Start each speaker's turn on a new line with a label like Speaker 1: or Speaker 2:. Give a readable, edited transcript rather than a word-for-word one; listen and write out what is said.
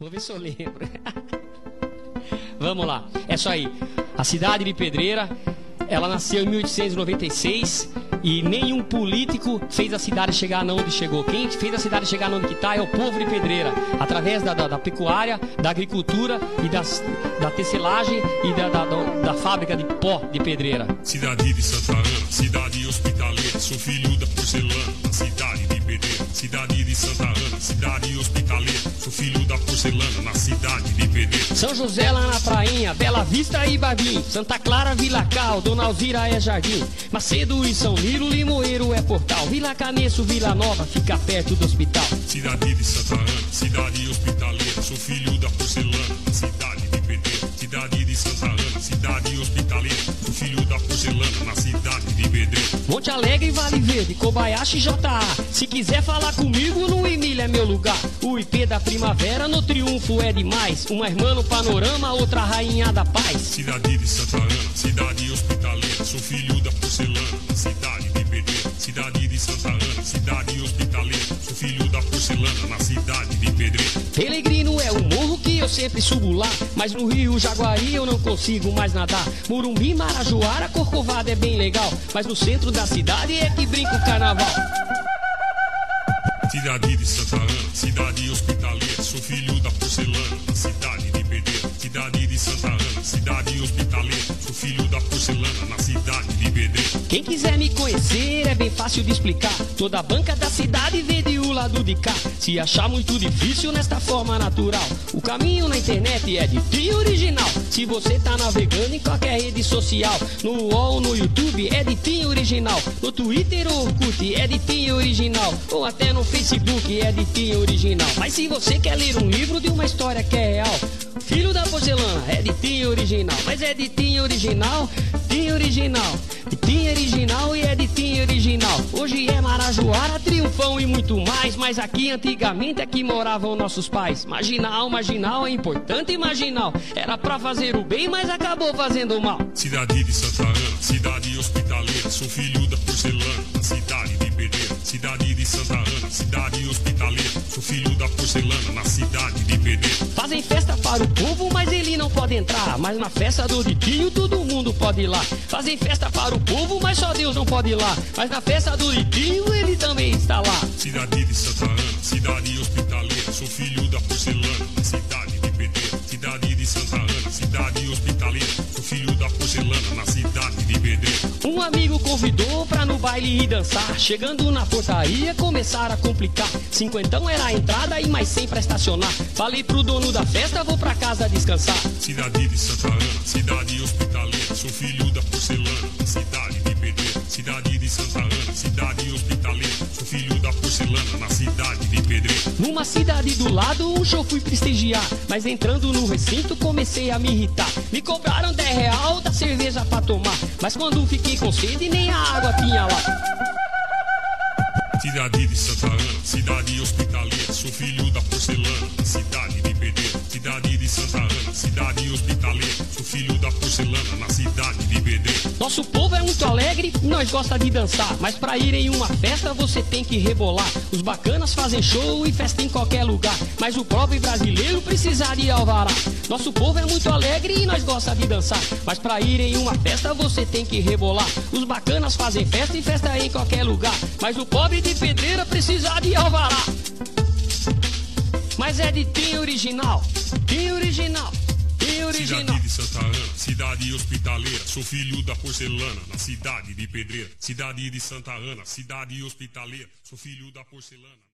Speaker 1: Vou ver se eu lembro. Vamos lá, é isso aí. A cidade de Pedreira, ela nasceu em 1896 e nenhum político fez a cidade chegar onde chegou. Quem fez a cidade chegar onde que está é o povo de Pedreira, através da pecuária, da agricultura e da tecelagem e da fábrica de pó de Pedreira.
Speaker 2: Cidade de Santa Ana, cidade hospitaleira, sou filho da porcelana, cidade de Pedreira. Cidade de Santa Ana, cidade hospitaleira, sou filho da porcelana, na cidade de Pedreira.
Speaker 1: São José lá na prainha, Bela Vista e Barbim, Santa Clara, Vila Cal, Dona Alzira é Jardim, Macedo e São Liro, Limoeiro é Portal, Vila Caneço, Vila Nova, fica perto do hospital.
Speaker 2: Cidade de Santa Ana, cidade hospitaleira, sou filho da porcelana, cidade de Pedreira. Cidade de Santa Ana, cidade hospitaleira, sou filho da porcelana, na cidade de Pedreira.
Speaker 1: Monte Alegre, Vale Verde, Kobayashi, JA. Se quiser falar comigo, no Emília é meu lugar. O IP da primavera, no Triunfo é demais. Uma irmã no panorama, outra rainha da paz.
Speaker 2: Cidade de Santa Ana, cidade hospitaleira, sou filho da porcelana, cidade de Pedreira. Cidade de Santa Ana, cidade hospitaleira, sou filho da porcelana, na cidade de Pedreira.
Speaker 1: Pelegrino é um morro que eu sempre subo lá, mas no Rio Jaguari eu não consigo mais nadar. Murumbi, Marajoara, Corcovado é bem legal, mas no centro da cidade é que brinca o carnaval.
Speaker 2: Cidade de Santa Ana, cidade hospitaleira, sou filho da porcelana, cidade de Pedreira. Cidade de Santa Ana, cidade hospitaleira, sou filho da porcelana, na cidade de Pedreira.
Speaker 1: Quem quiser me conhecer é bem fácil de explicar. Toda a banca da cidade vê de o lado de cá. Se achar muito difícil nesta forma natural, o caminho na internet é de Tim Original. Se você tá navegando em qualquer rede social, no UOL, no YouTube é de Tim Original. No Twitter ou Orkut é de Tim Original. Ou até no Facebook é de Tim Original. Mas se você quer ler um livro de uma história que é real, Filho da Porcelana é de Tim Original. Mas é de Tim Original, Tim Original, de Tim Original e é de Tim Original. Hoje é Marajoara, Triunfão e muito mais. Mas aqui antigamente é que moravam nossos pais. Marginal, marginal é importante, marginal. Era pra fazer o bem, mas acabou fazendo o mal.
Speaker 2: Cidade de Santa Ana, cidade hospitaleira, sou filho da porcelana, cidade de Pedreira. Cidade de Santa Ana, cidade hospitaleira, sou filho da porcelana, na cidade de Pedreira.
Speaker 1: Fazem festa para o povo, mas ele não pode entrar. Mas na festa do Riquinho todo mundo pode ir lá. Fazem festa para o povo, mas só Deus não pode ir lá. Mas na festa do Riquinho ele também está lá.
Speaker 2: Cidade de Santa Ana, cidade hospitaleira, sou filho da porcelana, cidade de Pedreira. Cidade de Santa Ana, cidade hospitaleira, sou filho da porcelana, na cidade de Pedreira.
Speaker 1: Um amigo convidou pra no baile ir dançar. Chegando na portaria começaram a complicar. 50 era a entrada e mais 100 pra estacionar. Falei pro dono da festa, vou pra casa descansar.
Speaker 2: Cidade de Santa Ana, cidade hospitaleira, sou filho da porcelana, cidade de Pedreira. Cidade de Santa Ana, cidade hospitaleira, sou filho da porcelana, na cidade de Pedreira.
Speaker 1: Numa cidade do lado um show fui prestigiar, mas entrando no recinto comecei a me irritar. Me cobraram R$10 da cerveja pra tomar, mas quando fiquei com sede nem a água tinha lá.
Speaker 2: Cidade de Santa Ana, cidade hospitaleira, sou filho da porcelana, cidade de Pedreira. Cidade de Santa Ana, cidade hospitaleira, sou filho da porcelana, na cidade de Pedreira.
Speaker 1: Nosso povo é muito alegre e nós gosta de dançar, mas pra ir em uma festa você tem que rebolar. Os bacanas fazem show e festa em qualquer lugar, mas o pobre brasileiro precisa de alvará. Nosso povo é muito alegre e nós gosta de dançar, mas pra ir em uma festa você tem que rebolar. Os bacanas fazem festa e festa em qualquer lugar, mas o pobre de Pedreira precisa de alvará. Mas é de Tim Original, Tim Original, Tim Original.
Speaker 2: Cidade de Santa Ana, cidade hospitaleira, sou filho da porcelana, na cidade de Pedreira. Cidade de Santa Ana, cidade hospitaleira, sou filho da porcelana.